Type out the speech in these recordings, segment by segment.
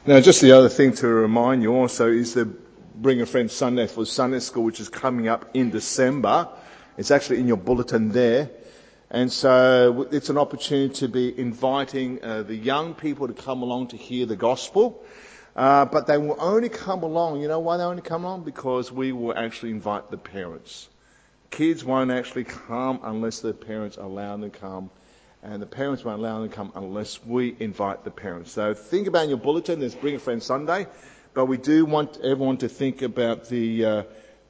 Now, just the other thing to remind you also is the Bring a Friend Sunday for Sunday School, which is coming up in December. It's actually in your bulletin there. And so it's an opportunity to be inviting the young people to come along to hear the gospel. But they will only come along. You know why they only come along? Because we will actually invite the parents. Kids won't actually come unless the parents allow them to come. And the parents won't allow them to come unless we invite the parents. So think about in your bulletin, there's Bring a Friend Sunday. But we do want everyone to think about the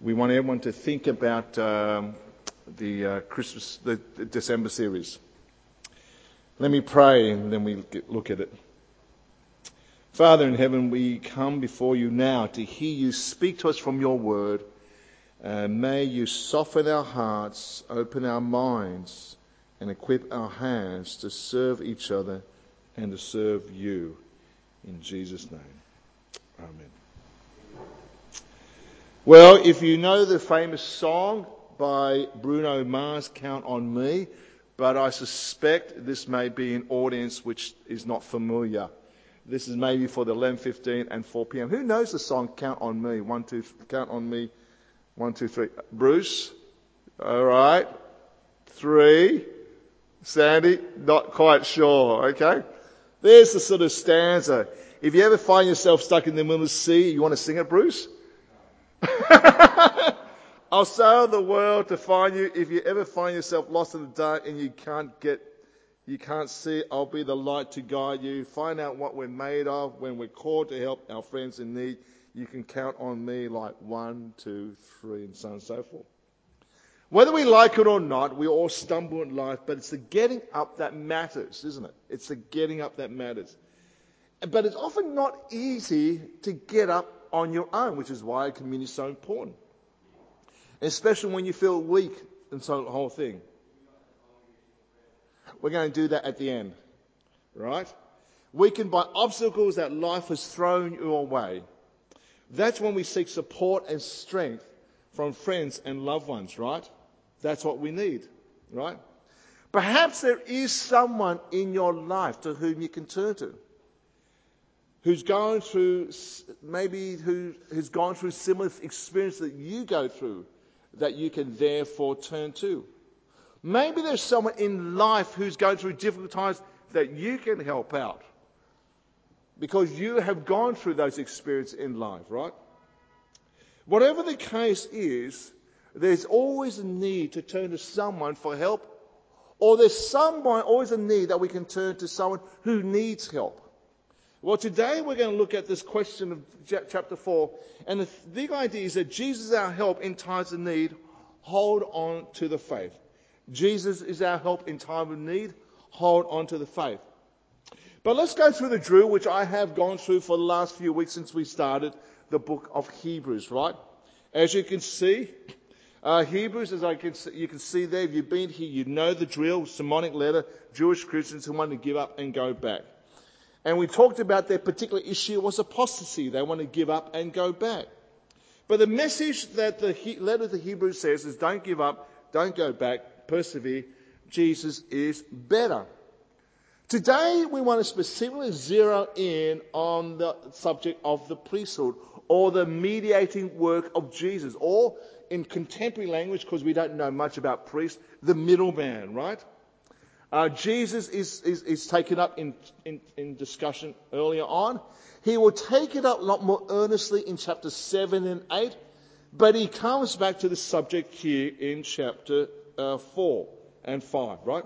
Christmas, the December series. Let me pray and then we look at it. Father in heaven, we come before you now to hear you speak to us from your word. May you soften our hearts, open our minds, and equip our hands to serve each other and to serve you. In Jesus' name. Amen. Well, if you know the famous song by Bruno Mars, Count on Me, but I suspect this may be an audience which is not familiar. This is maybe for the 11:15 and 4 p.m. Who knows the song Count on Me? Count on Me. 1, 2, 3. Bruce? All right. 3. Sandy? Not quite sure. Okay. There's the sort of stanza. If you ever find yourself stuck in the middle of the sea, you want to sing it, Bruce? I'll sail the world to find you. If you ever find yourself lost in the dark and you can't see, I'll be the light to guide you. Find out what we're made of. When we're called to help our friends in need, you can count on me like 1, 2, 3, and so on and so forth. Whether we like it or not, we all stumble in life, but it's the getting up that matters, isn't it? It's the getting up that matters. But it's often not easy to get up on your own, which is why community is so important. Especially when you feel weak and so the whole thing. We're going to do that at the end, right? Weakened by obstacles that life has thrown your way. That's when we seek support and strength from friends and loved ones, right? That's what we need, right? Perhaps there is someone in your life to whom you can turn to, who's going through, who's gone through similar experience that you go through, that you can therefore turn to. Maybe there's someone in life who's going through difficult times that you can help out, because you have gone through those experiences in life, right? Whatever the case is, there's always a need to turn to someone for help, or there's always a need that we can turn to someone who needs help. Well, today we're going to look at this question of chapter 4, and the big idea is that Jesus is our help in times of need. Hold on to the faith. Jesus is our help in time of need. Hold on to the faith. But let's go through the drill, which I have gone through for the last few weeks since we started the book of Hebrews, right? As you can see, Hebrews, you can see there, if you've been here, you know the drill, sermonic letter, Jewish Christians who want to give up and go back. And we talked about their particular issue was apostasy. They want to give up and go back. But the message that the letter to Hebrews says is don't give up, don't go back, persevere. Jesus is better. Today we want to specifically zero in on the subject of the priesthood, or the mediating work of Jesus, or in contemporary language, because we don't know much about priests, the middleman, right? Jesus is taken up in discussion earlier on. He will take it up a lot more earnestly in chapters 7 and 8, but he comes back to the subject here in chapter 4 and 5, right?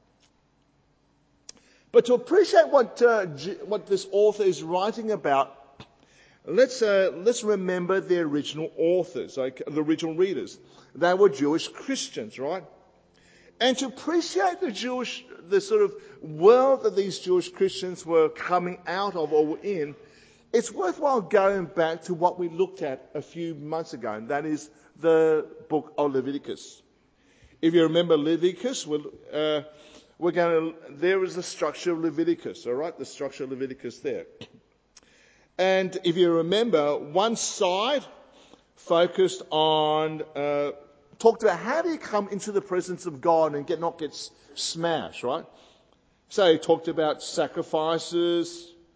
But to appreciate what this author is writing about, let's remember the original authors, the original readers. They were Jewish Christians, right? And to appreciate the sort of world that these Jewish Christians were coming out of or were in, it's worthwhile going back to what we looked at a few months ago, and that is the book of Leviticus. If you remember Leviticus, there is the structure of Leviticus, all right? The structure of Leviticus there. And if you remember, one side focused on, talked about how do you come into the presence of God and not get smashed, right? So he talked about sacrifices,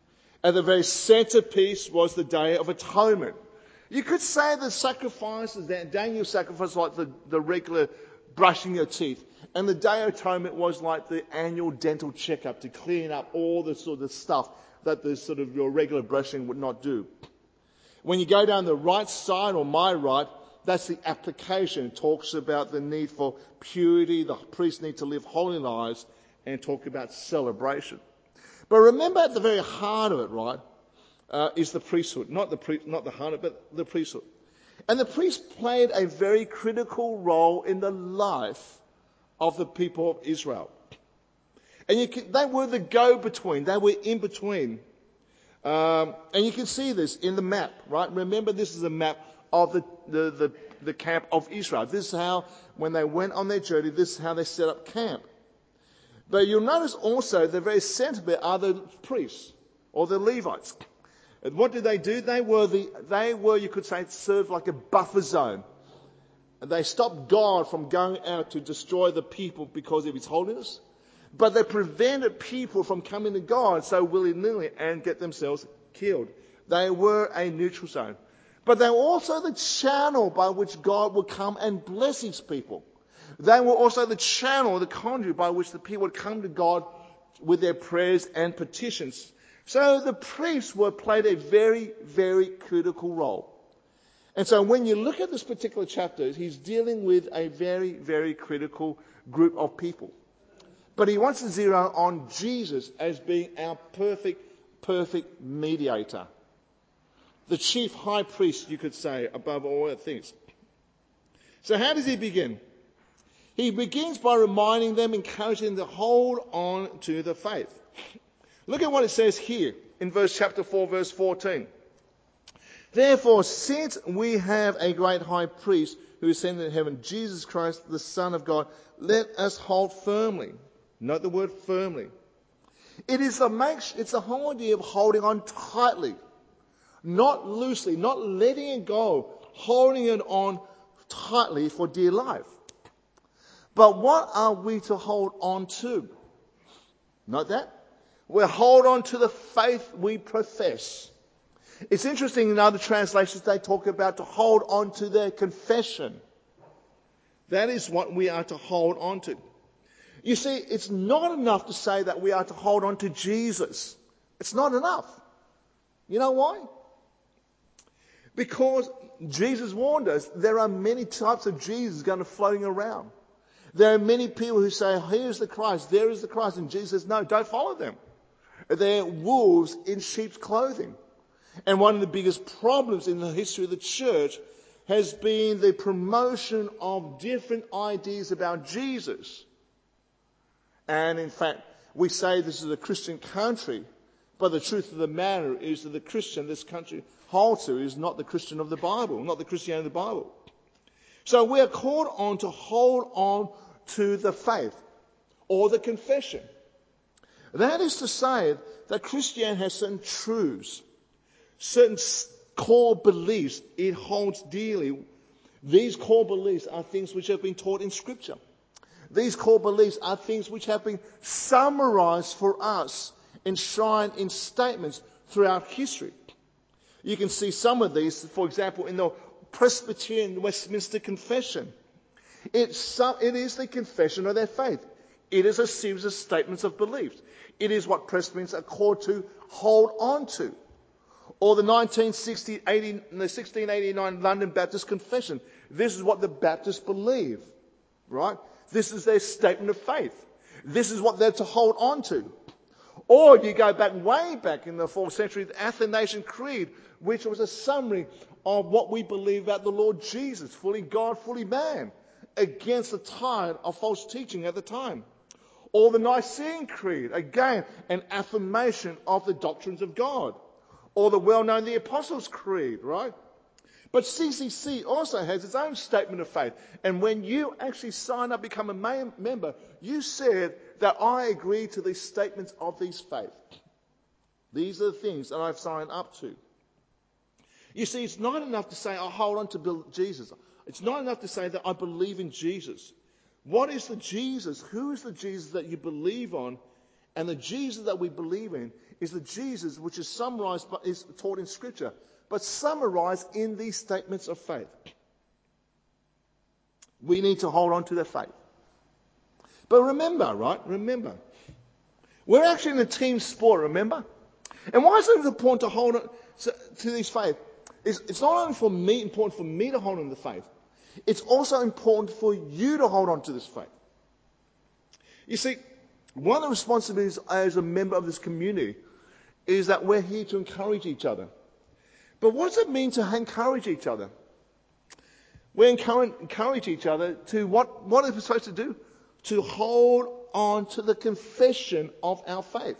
At the very centerpiece was the Day of Atonement. You could say the sacrifices, that Daniel's sacrifice, like the regular brushing your teeth. And the Day of Atonement was like the annual dental checkup to clean up all the sort of stuff that the sort of your regular brushing would not do. When you go down the right side, or my right, that's the application. It talks about the need for purity. The priests need to live holy lives, and talk about celebration. But remember, at the very heart of it, right, is the priesthood. Not the heart, but the priesthood. And the priests played a very critical role in the life of the people of Israel. And they were the go-between. They were in between. And you can see this in the map, right? Remember, this is a map of the camp of Israel. This is how, when they went on their journey, this is how they set up camp. But you'll notice also the very centre bit are the priests, or the Levites. And what did they do? They were, you could say, served like a buffer zone. And they stopped God from going out to destroy the people because of his holiness. But they prevented people from coming to God so willy-nilly and get themselves killed. They were a neutral zone. But they were also the channel by which God would come and bless his people. They were also the channel, the conduit by which the people would come to God with their prayers and petitions. So the priests played a very, very critical role. And so when you look at this particular chapter, he's dealing with a very, very critical group of people. But he wants to zero on Jesus as being our perfect mediator. The chief high priest, you could say, above all other things. So how does he begin? He begins by reminding them, encouraging them to hold on to the faith. Look at what it says here in chapter 4, verse 14. Therefore, since we have a great high priest who ascended in heaven, Jesus Christ, the Son of God, let us hold firmly. Note the word firmly. It's the whole idea of holding on tightly, not loosely, not letting it go, holding it on tightly for dear life. But what are we to hold on to? Note that. We hold on to the faith we profess. It's interesting, in other translations they talk about to hold on to their confession. That is what we are to hold on to. You see, it's not enough to say that we are to hold on to Jesus. It's not enough. You know why? Because Jesus warned us there are many types of Jesus going to floating around. There are many people who say, here's the Christ, there is the Christ. And Jesus says, no, don't follow them. They're wolves in sheep's clothing. And one of the biggest problems in the history of the church has been the promotion of different ideas about Jesus. And in fact, we say this is a Christian country, but the truth of the matter is that the Christian this country holds to is not the Christian of the Bible, not the Christianity of the Bible. So we are called on to hold on to the faith or the confession. That is to say that Christianity has certain truths, certain core beliefs it holds dearly. These core beliefs are things which have been taught in Scripture. These core beliefs are things which have been summarized for us, enshrined in statements throughout history. You can see some of these, for example, in the Presbyterian Westminster Confession. It is the confession of their faith. It is a series of statements of beliefs. It is what Presbyterians are called to hold on to. Or the 1689 London Baptist Confession. This is what the Baptists believe, right? This is their statement of faith. This is what they're to hold on to. Or you go way back in the 4th century, the Athanasian Creed, which was a summary of what we believe about the Lord Jesus, fully God, fully man, against the tide of false teaching at the time. Or the Nicene Creed, again, an affirmation of the doctrines of God. Or the well-known the Apostles' Creed, right? But CCC also has its own statement of faith. And when you actually sign up, become a member, you said that I agree to these statements of these faith. These are the things that I've signed up to. You see, it's not enough to say, I hold on to Jesus. It's not enough to say that I believe in Jesus. What is the Jesus? Who is the Jesus that you believe on? And the Jesus that we believe in is the Jesus which is summarized, is taught in Scripture, but summarized in these statements of faith. We need to hold on to their faith. But remember, right? Remember, we're actually in a team sport, remember? And why is it important to hold on to this faith? It's not only important for me to hold on to the faith, it's also important for you to hold on to this faith. You see, one of the responsibilities as a member of this community is that we're here to encourage each other. But what does it mean to encourage each other? We encourage each other to what are we supposed to do? To hold on to the confession of our faith.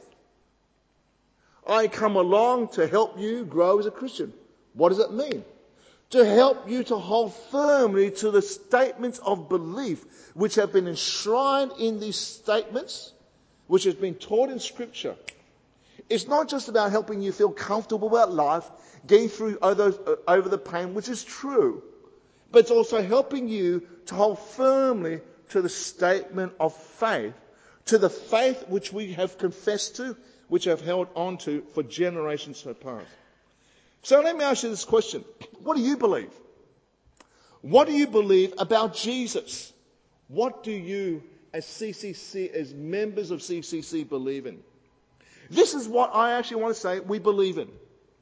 I come along to help you grow as a Christian. What does it mean? To help you to hold firmly to the statements of belief which have been enshrined in these statements, which has been taught in Scripture. It's not just about helping you feel comfortable about life, getting through over the pain, which is true, but it's also helping you to hold firmly to the statement of faith, to the faith which we have confessed to, which have held on to for generations so past. So let me ask you this question. What do you believe? What do you believe about Jesus? What do you, as CCC, as members of CCC, believe in? This is what I actually want to say we believe in.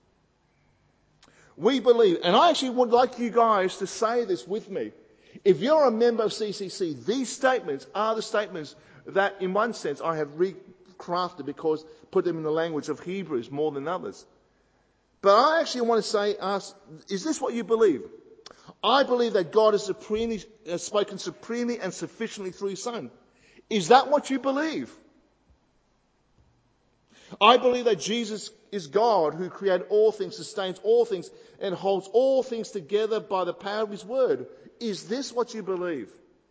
We believe, and I actually would like you guys to say this with me. If you're a member of CCC, these statements are the statements that, in one sense, I have recrafted because put them in the language of Hebrews more than others. But I actually want to ask, is this what you believe? I believe that God has spoken supremely and sufficiently through His Son. Is that what you believe? I believe that Jesus is God who created all things, sustains all things, and holds all things together by the power of His Word. Is this what you believe?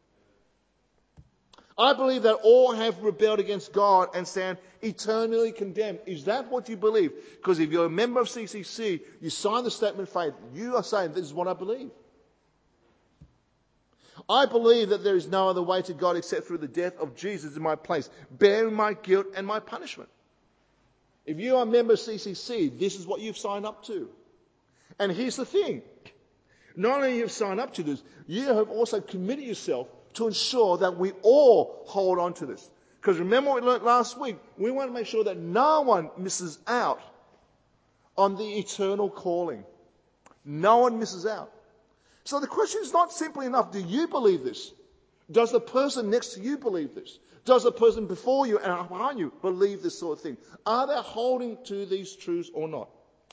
I believe that all have rebelled against God and stand eternally condemned. Is that what you believe? Because if you're a member of CCC, you sign the statement of faith, you are saying, this is what I believe. I believe that there is no other way to God except through the death of Jesus in my place, bearing my guilt and my punishment. If you are a member of CCC, this is what you've signed up to. And here's the thing. Not only have you signed up to this, you have also committed yourself to ensure that we all hold on to this. Because remember what we learned last week? We want to make sure that no one misses out on the eternal calling. No one misses out. So the question is not simply enough, do you believe this? Does the person next to you believe this? Does the person before you and behind you believe this sort of thing? Are they holding to these truths or not?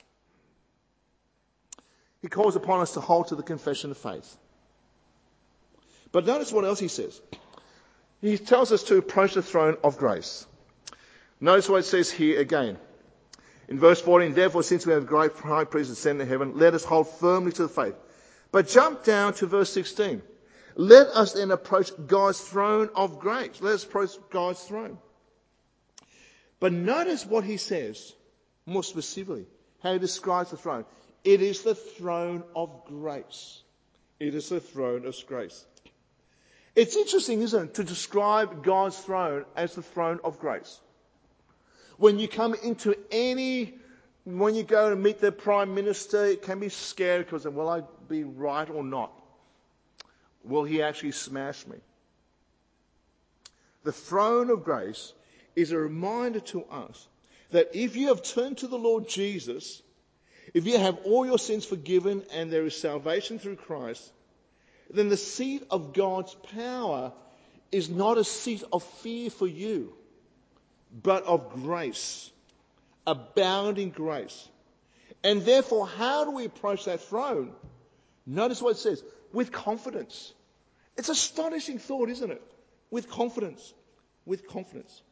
He calls upon us to hold to the confession of faith. But notice what else he says. He tells us to approach the throne of grace. Notice what it says here again. In verse 14, therefore, since we have a great high priest ascended to heaven, let us hold firmly to the faith. But jump down to verse 16. Let us then approach God's throne of grace. Let us approach God's throne. But notice what he says more specifically, how he describes the throne. It is the throne of grace. It is the throne of grace. It's interesting, isn't it, to describe God's throne as the throne of grace. When you come into when you go to meet the Prime Minister, it can be scary because, will I be right or not? Will he actually smash me? The throne of grace is a reminder to us that if you have turned to the Lord Jesus, if you have all your sins forgiven and there is salvation through Christ, then the seat of God's power is not a seat of fear for you, but of grace, abounding grace. And therefore, how do we approach that throne? Notice what it says, with confidence. It's an astonishing thought, isn't it? With confidence. With confidence.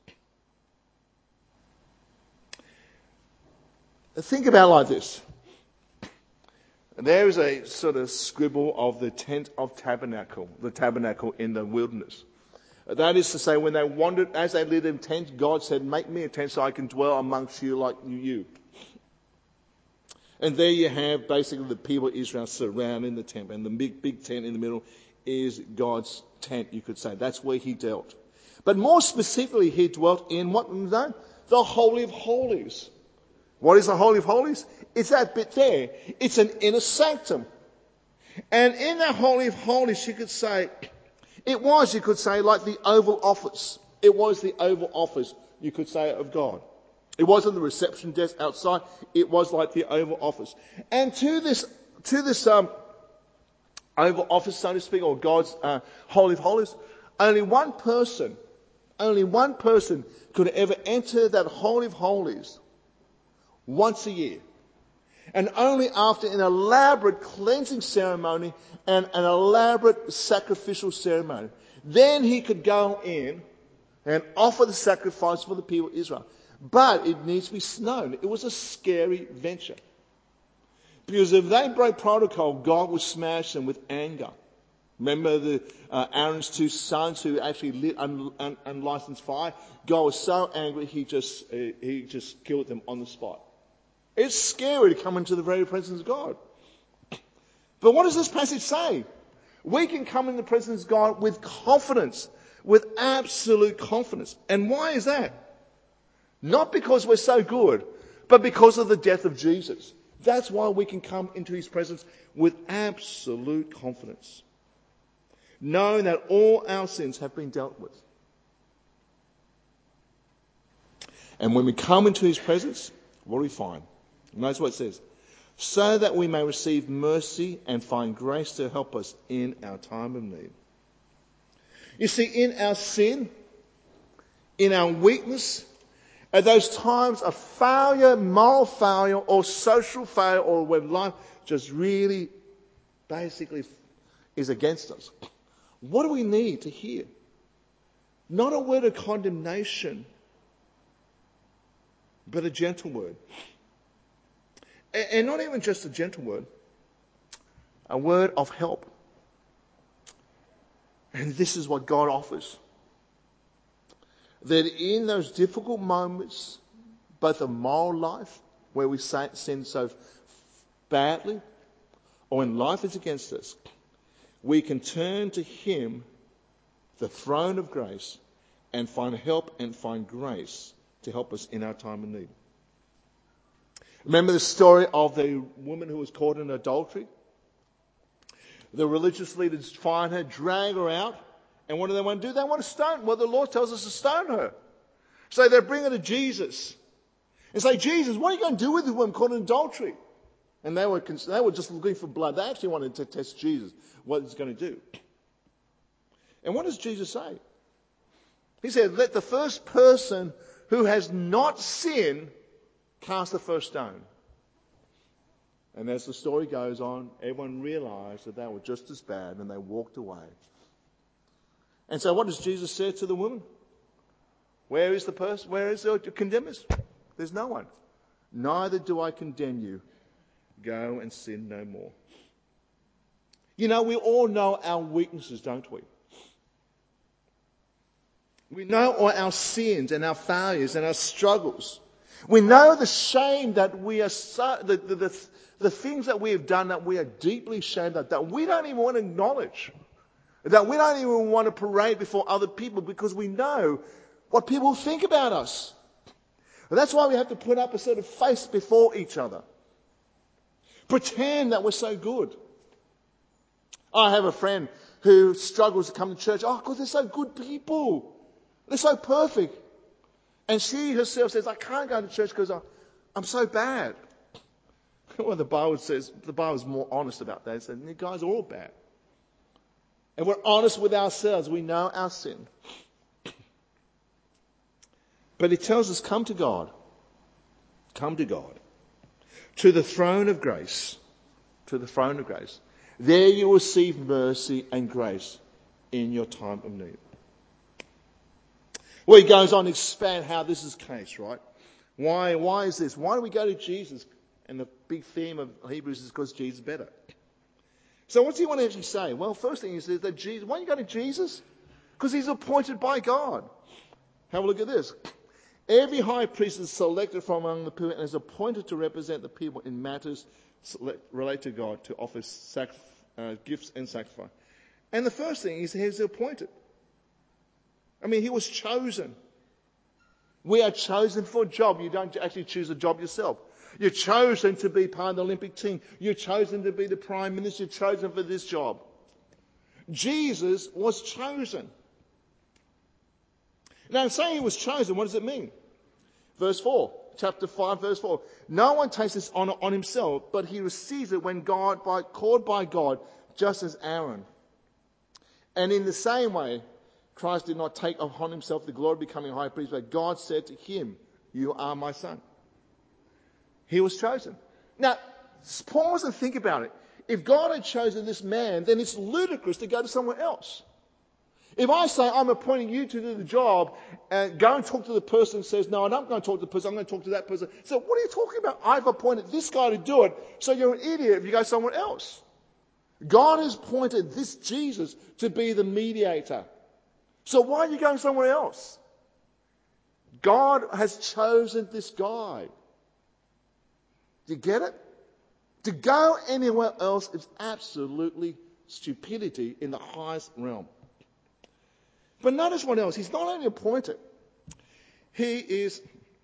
Think about it like this. There is a sort of scribble of the tent of tabernacle, the tabernacle in the wilderness. That is to say, when they wandered, as they lived in tents, God said, make me a tent so I can dwell amongst you like you. And there you have basically the people of Israel surrounding the tent. And the big tent in the middle is God's tent, you could say. That's where he dealt. But more specifically, he dwelt in what? The Holy of Holies. What is the Holy of Holies? It's that bit there. It's an inner sanctum. And in that Holy of Holies, you could say, like the Oval Office. It was the Oval Office, you could say, of God. It wasn't the reception desk outside. It was like the Oval Office. And to this Oval Office, so to speak, or God's Holy of Holies, only one person could ever enter that Holy of Holies once a year. And only after an elaborate cleansing ceremony and an elaborate sacrificial ceremony. Then he could go in and offer the sacrifice for the people of Israel. But it needs to be known, it was a scary venture. Because if they broke protocol, God would smash them with anger. Remember Aaron's two sons who actually lit unlicensed fire? God was so angry, he just killed them on the spot. It's scary to come into the very presence of God. But what does this passage say? We can come in the presence of God with confidence, with absolute confidence. And why is that? Not because we're so good, but because of the death of Jesus. That's why we can come into his presence with absolute confidence, knowing that all our sins have been dealt with. And when we come into his presence, what do we find? Notice what it says. So that we may receive mercy and find grace to help us in our time of need. You see, in our sin, in our weakness, at those times of failure, moral failure, or social failure, or when life just really basically is against us, what do we need to hear? Not a word of condemnation, but a gentle word. And not even just a gentle word, a word of help. And this is what God offers. That in those difficult moments, both of moral life, where we sin so badly, or when life is against us, we can turn to him, the throne of grace, and find help and find grace to help us in our time of need. Remember the story of the woman who was caught in adultery? The religious leaders find her, drag her out, and what do they want to do? They want to stone her. Well, the Lord tells us to stone her. So they bring her to Jesus and say, Jesus, what are you going to do with this woman caught in adultery? And they were just looking for blood. They actually wanted to test Jesus, what he's going to do. And what does Jesus say? He said, let the first person who has not sinned cast the first stone. And as the story goes on, everyone realized that they were just as bad and they walked away. And so what does Jesus say to the woman? Where is the person? Where is the condemners? There's no one. Neither do I condemn you. Go and sin no more. You know, we all know our weaknesses, don't we? We know all our sins and our failures and our struggles. We know the shame that we are the things that we have done that we are deeply ashamed of, that we don't even want to acknowledge, that we don't even want to parade before other people because we know what people think about us. And that's why we have to put up a sort of face before each other. Pretend that we're so good. I have a friend who struggles to come to church. Oh, God, they're so good people. They're so perfect. And she herself says, I can't go to church because I'm so bad. Well, the Bible is more honest about that. It says, you guys are all bad. And we're honest with ourselves. We know our sin. But it tells us, come to God. Come to God. To the throne of grace. To the throne of grace. There you will receive mercy and grace in your time of need. Well, he goes on to expand how this is the case, right? Why is this? Why do we go to Jesus? And the big theme of Hebrews is because Jesus is better. So what's he want to actually say? Well, first thing he says that Jesus, why do you go to Jesus? Because he's appointed by God. Have a look at this. Every high priest is selected from among the people and is appointed to represent the people in matters related to God, to offer gifts and sacrifice. And the first thing is he's appointed. I mean, he was chosen. We are chosen for a job. You don't actually choose a job yourself. You're chosen to be part of the Olympic team. You're chosen to be the Prime Minister. You're chosen for this job. Jesus was chosen. Now, in saying he was chosen, what does it mean? Verse 4, chapter 5, verse 4. No one takes this honor on himself, but he receives it when called by God, just as Aaron. And in the same way, Christ did not take upon himself the glory of becoming high priest, but God said to him, "You are my son." He was chosen. Now, pause and think about it. If God had chosen this man, then it's ludicrous to go to somewhere else. If I say, I'm appointing you to do the job, and go and talk to the person who says, no, I'm not going to talk to the person, I'm going to talk to that person. So what are you talking about? I've appointed this guy to do it, so you're an idiot if you go somewhere else. God has appointed this Jesus to be the mediator. So why are you going somewhere else? God has chosen this guy. Do you get it? To go anywhere else is absolutely stupidity in the highest realm. But notice what else. He's not only appointed. He is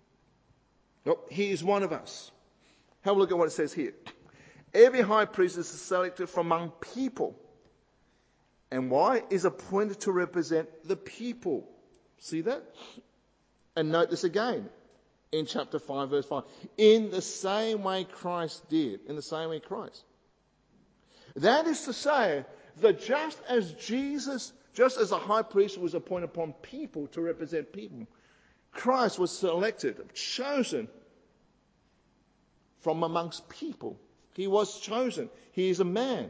one of us. Have a look at what it says here. Every high priest is selected from among people. And why? Is appointed to represent the people. See that? And note this again in chapter 5, verse 5. In the same way Christ did. In the same way Christ. That is to say that just as the high priest was appointed upon people to represent people, Christ was selected, chosen from amongst people. He was chosen. He is a man.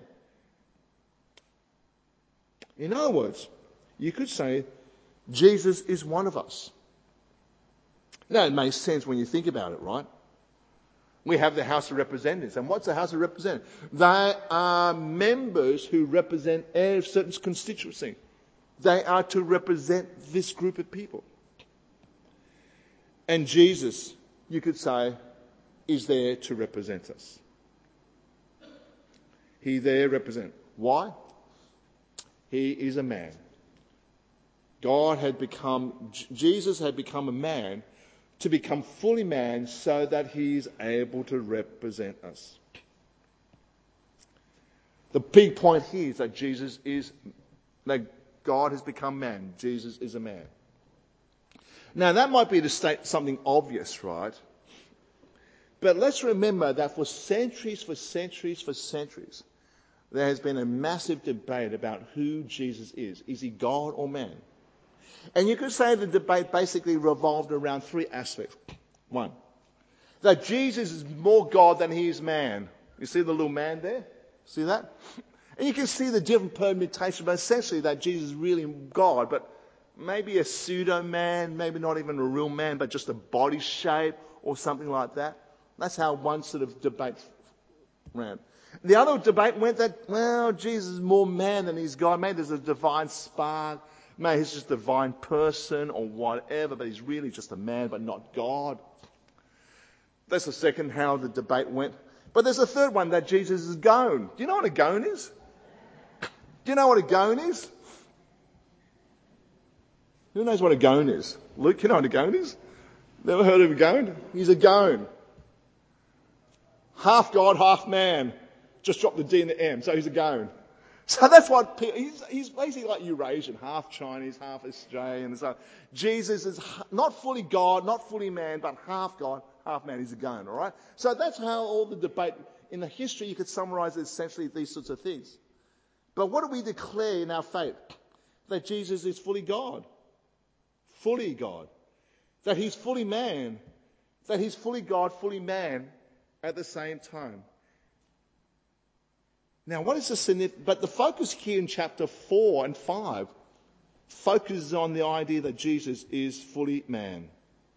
In other words, you could say Jesus is one of us. Now, it makes sense when you think about it, right? We have the House of Representatives. And what's the House of Representatives? They are members who represent a certain constituency. They are to represent this group of people. And Jesus, you could say, is there to represent us. He there represents. Why? He is a man. Jesus had become a man to become fully man so that he is able to represent us. The big point here is that God has become man. Jesus is a man. Now that might be to state something obvious, right? But let's remember that for centuries, there has been a massive debate about who Jesus is. Is he God or man? And you could say the debate basically revolved around three aspects. One, that Jesus is more God than he is man. You see the little man there? See that? And you can see the different permutations, but essentially that Jesus is really God, but maybe a pseudo-man, maybe not even a real man, but just a body shape or something like that. That's how one sort of debate ran. The other debate went that, well, Jesus is more man than he's God. Maybe there's a divine spark. Maybe he's just a divine person or whatever, but he's really just a man, but not God. That's the second how the debate went. But there's a third one, that Jesus is gone. Do you know what a gone is? Do you know what a gone is? Who knows what a gone is? Luke, you know what a gone is? Never heard of a gone? He's a gone. Half God, half man. Just drop the D and the M, so he's a gone. So that's what, he's basically like Eurasian, half Chinese, half Australian. So Jesus is not fully God, not fully man, but half God, half man. He's a gone, all right? So that's how all the debate, in the history you could summarize essentially these sorts of things. But what do we declare in our faith? That Jesus is fully God. Fully God. That he's fully man. That he's fully God, fully man at the same time. Now, what is the significance? But the focus here in chapter 4 and 5 focuses on the idea that Jesus is fully man.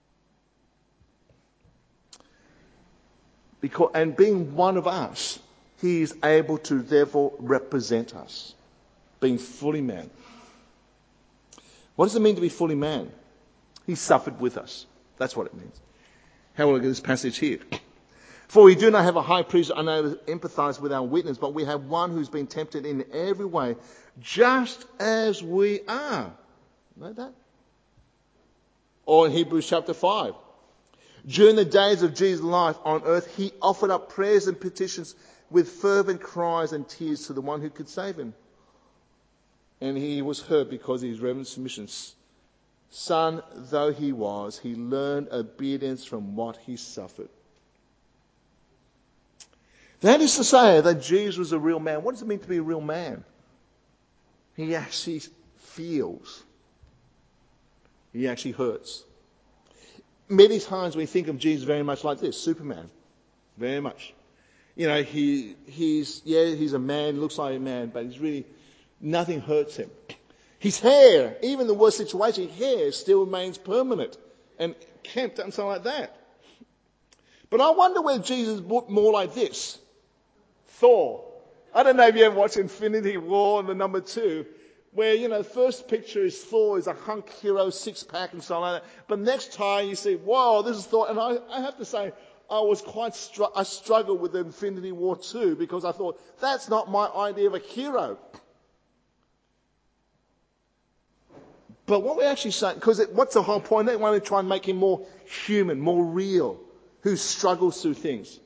And being one of us, he is able to therefore represent us. Being fully man. What does it mean to be fully man? He suffered with us. That's what it means. Have a look at this passage here. For we do not have a high priest unable to empathize with our weakness, but we have one who's been tempted in every way, just as we are. Know that? Or in Hebrews chapter 5. During the days of Jesus' life on earth, he offered up prayers and petitions with fervent cries and tears to the one who could save him. And he was heard because of his reverent submission. Son though he was, he learned obedience from what he suffered. That is to say that Jesus was a real man. What does it mean to be a real man? He actually feels. He actually hurts. Many times we think of Jesus very much like this, Superman. Very much. You know, he's a man, looks like a man, but he's really, nothing hurts him. His hair, even the worst situation, his hair still remains permanent and kempt and something like that. But I wonder whether Jesus looked more like this. Thor. I don't know if you ever watched Infinity War, the number 2, where, you know, the first picture is Thor is a hunk hero, 6-pack and so on like that. But next time you see, whoa, this is Thor. And I have to say, I struggled with Infinity War 2 because I thought, that's not my idea of a hero. But what we're actually saying, because what's the whole point? They want to try and make him more human, more real, who struggles through things.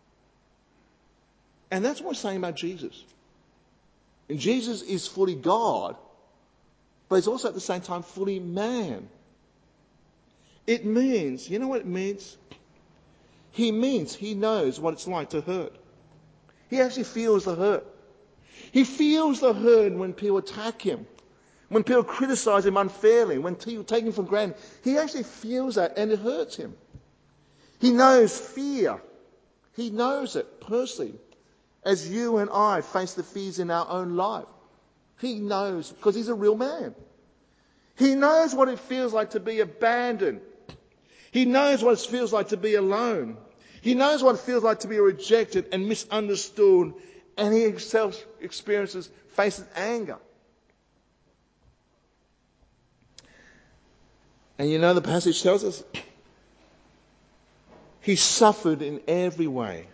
And that's what we're saying about Jesus. And Jesus is fully God, but he's also at the same time fully man. It means, you know what it means? He knows what it's like to hurt. He actually feels the hurt. He feels the hurt when people attack him, when people criticize him unfairly, when people take him for granted. He actually feels that and it hurts him. He knows fear. He knows it personally. As you and I face the fears in our own life. He knows, because he's a real man. He knows what it feels like to be abandoned. He knows what it feels like to be alone. He knows what it feels like to be rejected and misunderstood. And he himself faces anger. And you know the passage tells us? He suffered in every way.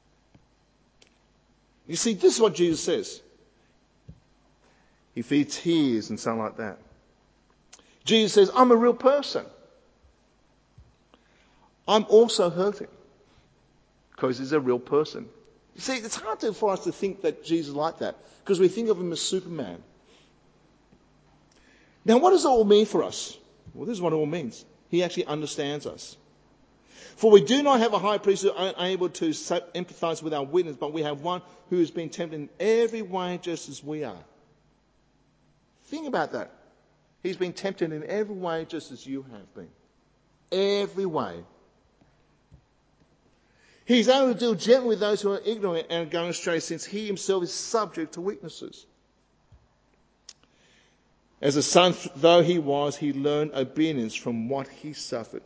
You see, this is what Jesus says. If he tears and something like that. Jesus says, I'm a real person. I'm also hurting. Because he's a real person. You see, it's hard for us to think that Jesus is like that. Because we think of him as Superman. Now, what does it all mean for us? Well, this is what it all means. He actually understands us. For we do not have a high priest who is unable to empathize with our weakness, but we have one who has been tempted in every way just as we are. Think about that. He's been tempted in every way just as you have been. Every way. He's able to deal gently with those who are ignorant and are going astray, since he himself is subject to weaknesses. As a son, though he was, he learned obedience from what he suffered.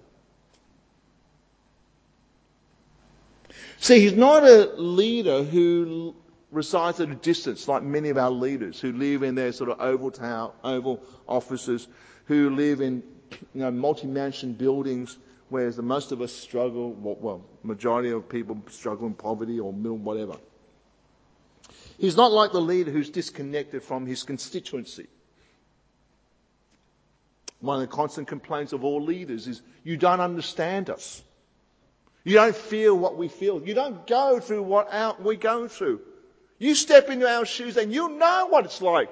See, he's not a leader who resides at a distance like many of our leaders who live in their sort of oval offices, who live in multi-mansion buildings, whereas the most of us struggle, well, majority of people struggle in poverty or middle whatever. He's not like the leader who's disconnected from his constituency. One of the constant complaints of all leaders is, you don't understand us. You don't feel what we feel. You don't go through what we go through. You step into our shoes and you know what it's like.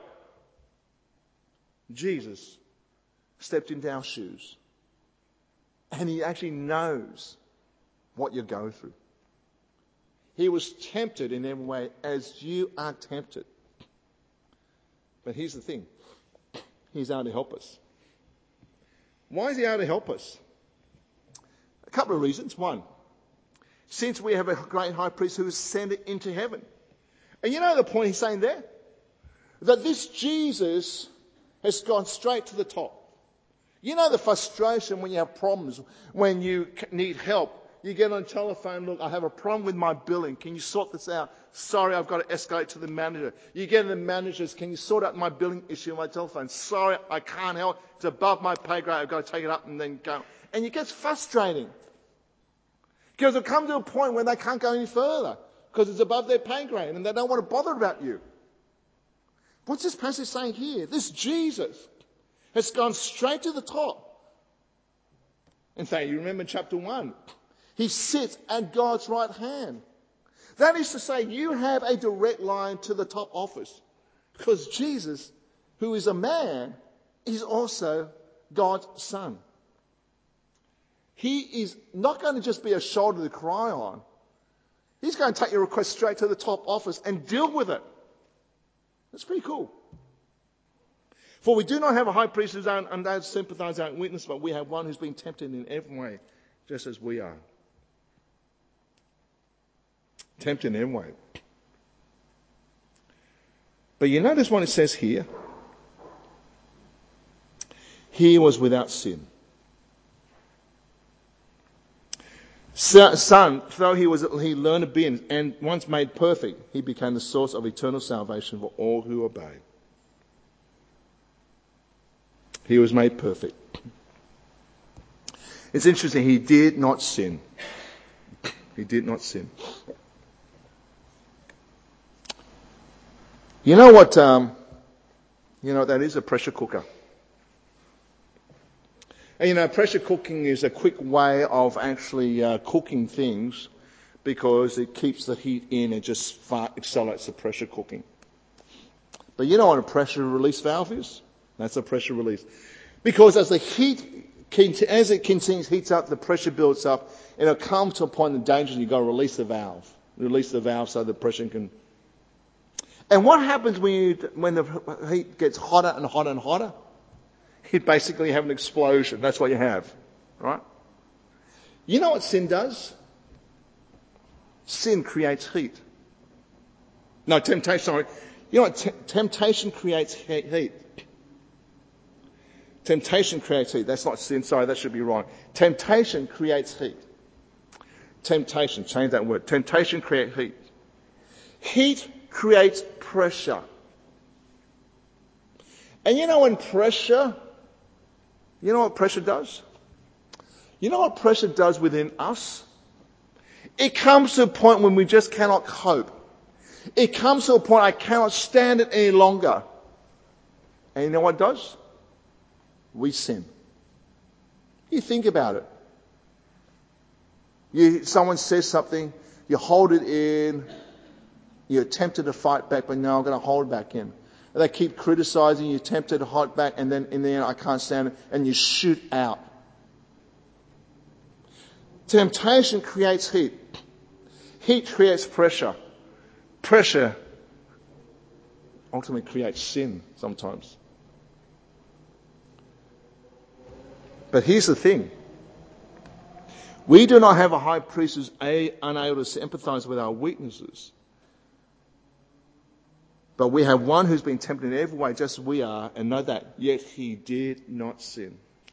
Jesus stepped into our shoes. And he actually knows what you're going through. He was tempted in every way as you are tempted. But here's the thing. He's able to help us. Why is he able to help us? A couple of reasons. One, since we have a great high priest who is ascended into heaven. And you know the point he's saying there? That this Jesus has gone straight to the top. You know the frustration when you have problems, when you need help. You get on the telephone, look, I have a problem with my billing. Can you sort this out? Sorry, I've got to escalate to the manager. You get to the managers, can you sort out my billing issue on my telephone? Sorry, I can't help. It's above my pay grade. I've got to take it up and then go. And it gets frustrating. Because it'll come to a point when they can't go any further. Because it's above their pay grade and they don't want to bother about you. What's this passage saying here? This Jesus has gone straight to the top. In fact, you remember chapter 1. He sits at God's right hand. That is to say, you have a direct line to the top office. Because Jesus, who is a man, is also God's son. He is not going to just be a shoulder to cry on. He's going to take your request straight to the top office and deal with it. That's pretty cool. For we do not have a high priest who's unable to sympathize our weakness, but we have one who's been tempted in every way, just as we are. Tempted in every way. But you notice what it says here? He was without sin. Son, though he learned to be, and once made perfect, he became the source of eternal salvation for all who obey. He was made perfect. It's interesting, he did not sin. He did not sin. You know what that is? A pressure cooker. And pressure cooking is a quick way of actually cooking things because it keeps the heat in and just far accelerates the pressure cooking. But you know what a pressure release valve is? That's a pressure release. Because as it continues heats up, the pressure builds up, and it'll come to a point of danger and you've got to release the valve. Release the valve so the pressure can... And what happens when the heat gets hotter and hotter and hotter? You basically have an explosion. That's what you have, right? You know what sin does? Sin creates heat. No, temptation, sorry. You know what? Temptation creates heat. Temptation creates heat. That's not sin. Sorry, that should be wrong. Temptation creates heat. Temptation, change that word. Temptation creates heat. Heat creates pressure. And you know what pressure does? You know what pressure does within us? It comes to a point when we just cannot cope. It comes to a point I cannot stand it any longer. And you know what it does? We sin. You think about it. Someone says something, you hold it in, you're tempted to fight back, but no, I'm going to hold it back in. And they keep criticizing you, tempted to fight back, and then in the end, I can't stand it, and you shoot out. Temptation creates heat. Heat creates pressure. Pressure ultimately creates sin sometimes. But here's the thing. We do not have a high priest who's unable to sympathize with our weaknesses. But we have one who's been tempted in every way, just as we are, and know that, yet he did not sin.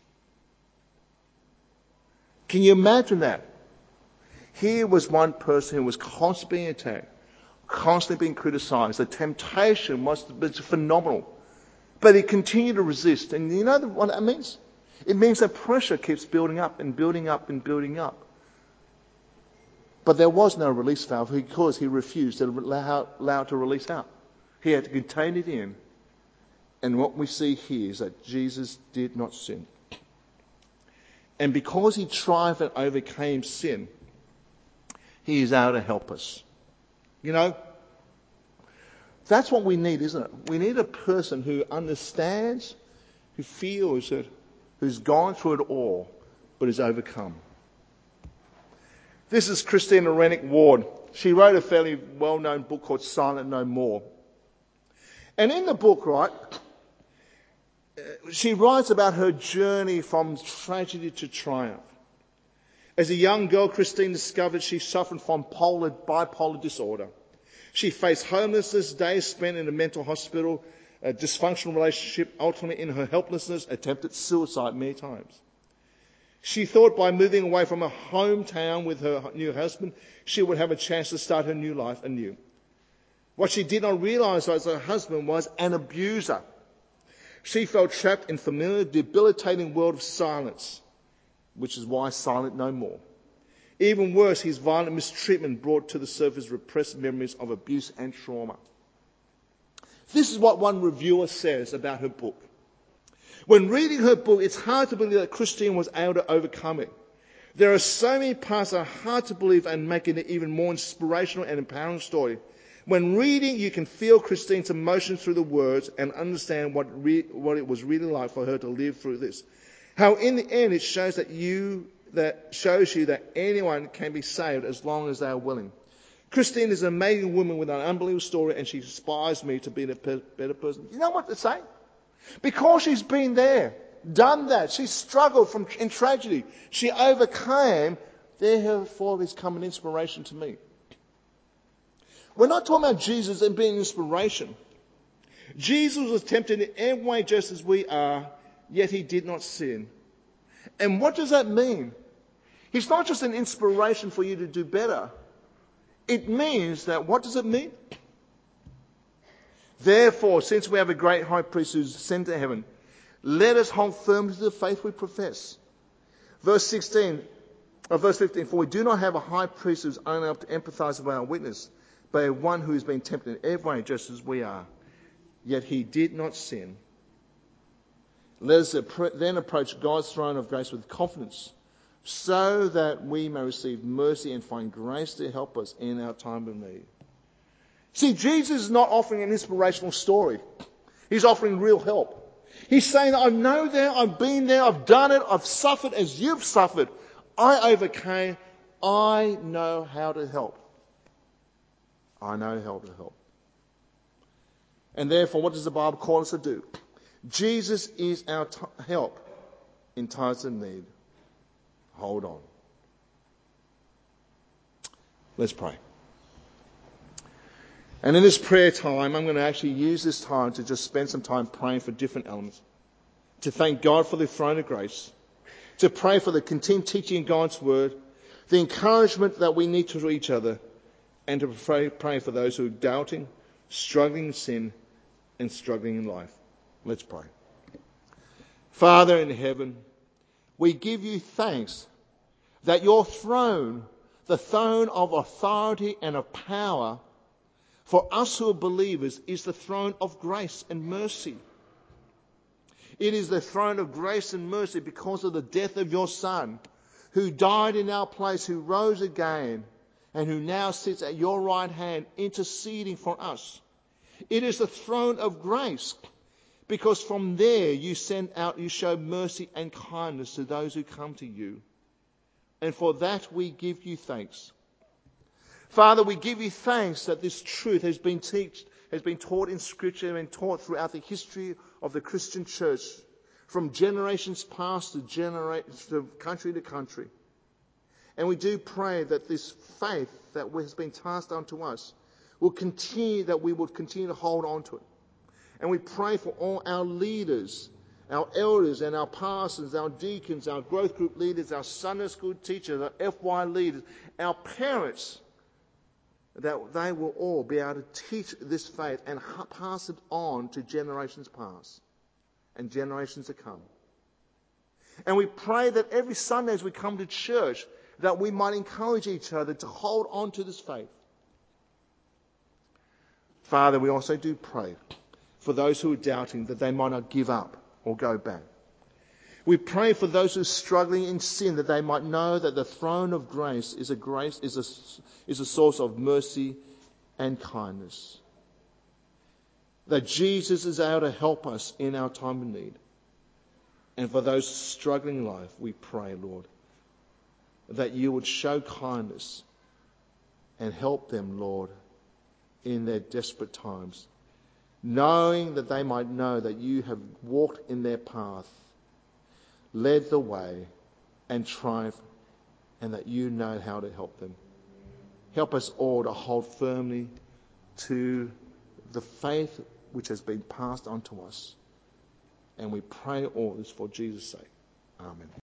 Can you imagine that? Here was one person who was constantly being attacked, constantly being criticized. The temptation was phenomenal. But he continued to resist. And you know what that means? It means that pressure keeps building up and building up and building up. But there was no release valve because he refused to allow it to release out. He had to contain it in. And what we see here is that Jesus did not sin. And because he triumphed and overcame sin, he is able to help us. You know, that's what we need, isn't it? We need a person who understands, who feels it, who's gone through it all, but is overcome. This is Christina Rennick Ward. She wrote a fairly well-known book called Silent No More. And in the book, right, she writes about her journey from tragedy to triumph. As a young girl, Christine discovered she suffered from bipolar disorder. She faced homelessness, days spent in a mental hospital, a dysfunctional relationship, ultimately in her helplessness, attempted suicide many times. She thought by moving away from her hometown with her new husband, she would have a chance to start her new life anew. What she did not realize was her husband was an abuser. She felt trapped in familiar, debilitating world of silence, which is why Silent No More. Even worse, his violent mistreatment brought to the surface repressed memories of abuse and trauma. This is what one reviewer says about her book. When reading her book, it's hard to believe that Christine was able to overcome it. There are so many parts that are hard to believe and making it even more inspirational and empowering story. When reading, you can feel Christine's emotion through the words and understand what it was really like for her to live through this. How in the end it shows you that anyone can be saved as long as they are willing. Christine is an amazing woman with an unbelievable story, and she inspires me to be a better person. You know what to say? Because she's been there, done that, she struggled in tragedy, she overcame, therefore has come an inspiration to me. We're not talking about Jesus and being an inspiration. Jesus was tempted in every way just as we are, yet he did not sin. And what does that mean? He's not just an inspiration for you to do better. It means that, what does it mean? Therefore, since we have a great high priest who's sent to heaven, let us hold firm to the faith we profess. Verse 15, for we do not have a high priest who's only able to empathize with our weakness, but one who has been tempted in every way just as we are, yet he did not sin. Let us then approach God's throne of grace with confidence, so that we may receive mercy and find grace to help us in our time of need. See, Jesus is not offering an inspirational story. He's offering real help. He's saying, I know there, I've been there, I've done it, I've suffered as you've suffered. I overcame. I know how to help. I know how to help. And therefore, what does the Bible call us to do? Jesus is our help in times of need. Hold on. Let's pray. And in this prayer time, I'm going to actually use this time to just spend some time praying for different elements. To thank God for the throne of grace. To pray for the continued teaching of God's word. The encouragement that we need to each other. And to pray for those who are doubting, struggling in sin, and struggling in life. Let's pray. Father in heaven, we give you thanks that your throne, the throne of authority and of power, for us who are believers, is the throne of grace and mercy. It is the throne of grace and mercy because of the death of your Son, who died in our place, who rose again, and who now sits at your right hand interceding for us. It is the throne of grace, because from there you show mercy and kindness to those who come to you. And for that we give you thanks. Father, we give you thanks that this truth has been taught in Scripture and taught throughout the history of the Christian church, from generations past to country to country. And we do pray that this faith that has been passed on to us will continue, that we will continue to hold on to it. And we pray for all our leaders, our elders and our pastors, our deacons, our growth group leaders, our Sunday school teachers, our FY leaders, our parents, that they will all be able to teach this faith and pass it on to generations past and generations to come. And we pray that every Sunday as we come to church, that we might encourage each other to hold on to this faith. Father, we also do pray for those who are doubting that they might not give up or go back. We pray for those who are struggling in sin, that they might know that the throne of grace is a source of mercy and kindness. That Jesus is able to help us in our time of need. And for those struggling in life, we pray, Lord, that you would show kindness and help them, Lord, in their desperate times, knowing that they might know that you have walked in their path, led the way, and triumphed, and that you know how to help them. Help us all to hold firmly to the faith which has been passed on to us. And we pray all this for Jesus' sake. Amen.